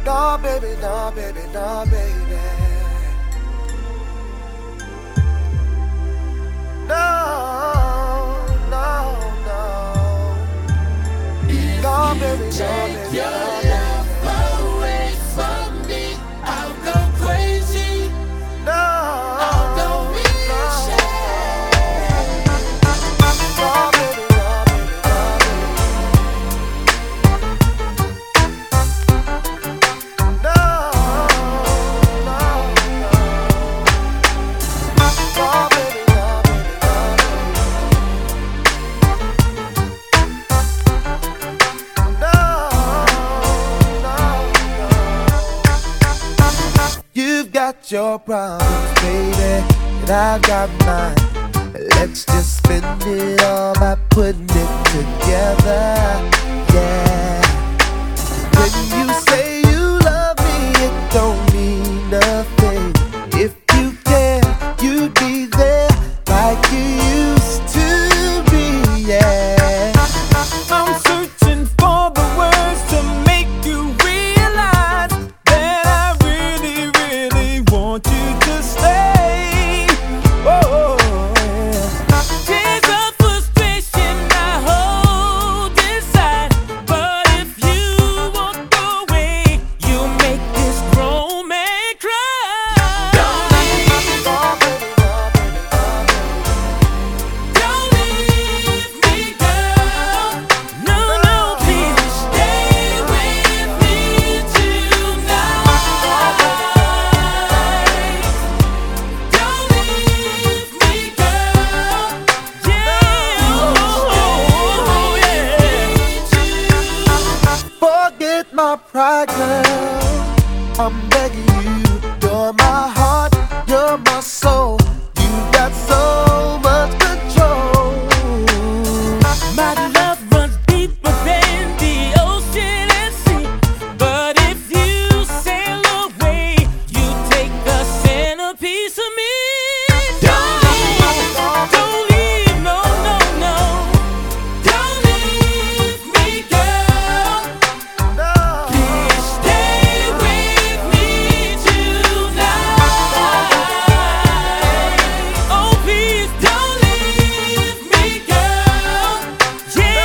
No, baby, no, baby, no, baby. No, no, no. No, baby, no, Take baby, your no, baby. love away from me. I'll go crazy. No, I'll go insane. no, baby, no, baby, no, baby. No, no, no, baby, no, baby, no. You've got your problems, baby, and I've got mine. Let's just spend it all by putting it together. Yeah. When you say you love me, it don't mean nothing. If you care, you'd be there like you used to be. Yeah. I'm searching for the words to make you realize that I really, really want you to stay. Oh, yeah. Tears of frustration I hold inside, but if you walk away, you make this grown man cry. Don't leave, don't leave me, girl. No, no, please stay with me tonight. Don't leave me, girl. Yeah, forget my pride, girl. I'm begging you. You're my heart, you're my soul. You got so much control. My love runs deeper than the ocean and sea. But if you sail away, you take the centerpiece of me. Don't leave, no, no, no. Don't leave me, girl. Please stay with me tonight. Oh, please don't leave me, girl. Yeah.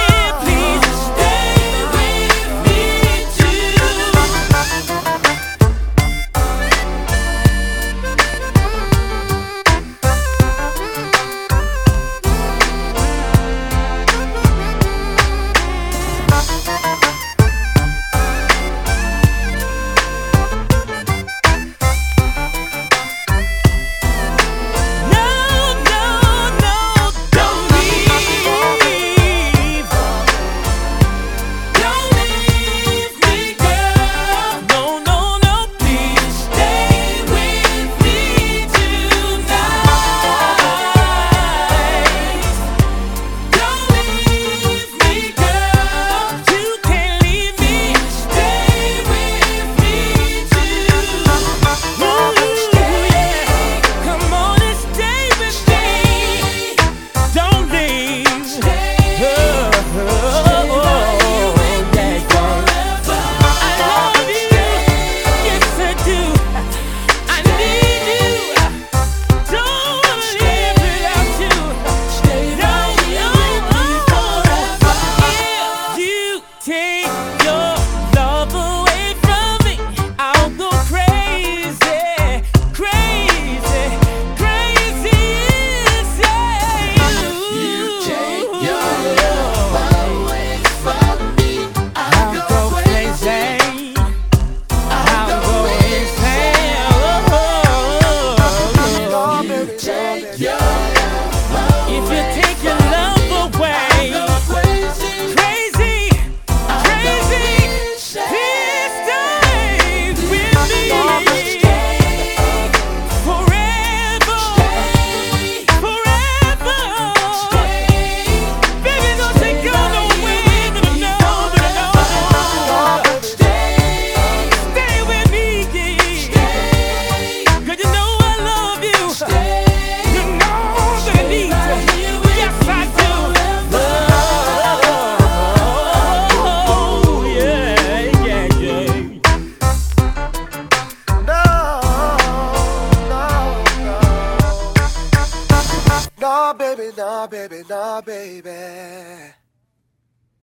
Nah, baby, nah, baby, nah, baby.